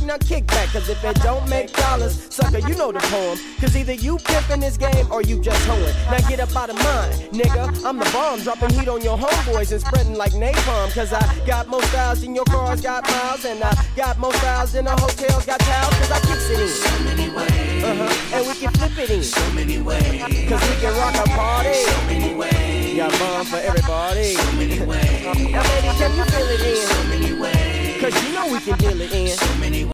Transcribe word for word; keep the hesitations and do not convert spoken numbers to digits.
now kick back, cause if it don't make dollars, sucker, you know the poem. Cause either you pimpin' this game or you just hoeing. Now get up out of mine, nigga, I'm the bomb, dropping heat on your homeboys and spreading like napalm. Cause I got more styles than your cars got miles, and I got more styles than the hotels got towels, cause I kicks it in. So many ways. Uh-huh, and we can flip it in. So many ways. Cause we can rock a party. So many ways. Got bomb for everybody. So many ways. Now baby, can you feel it in? So many ways. Cause you know we can deal it in. So